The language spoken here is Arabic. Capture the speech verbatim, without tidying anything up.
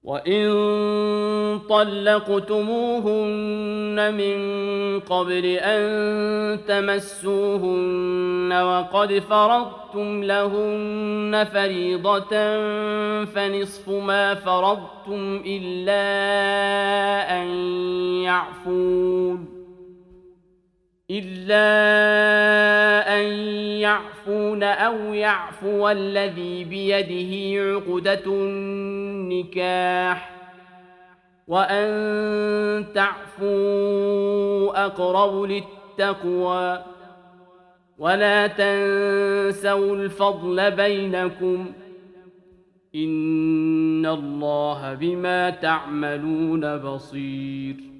وإن طلقتموهن من قبل أن تمسوهن وقد فرضتم لهن فريضة فنصف ما فرضتم إلا أن يعفون إلا أن يعفون أو يعفو الذي بيده عقدة النكاح وأن تعفوا أقرب للتقوى ولا تنسوا الفضل بينكم إن الله بما تعملون بصير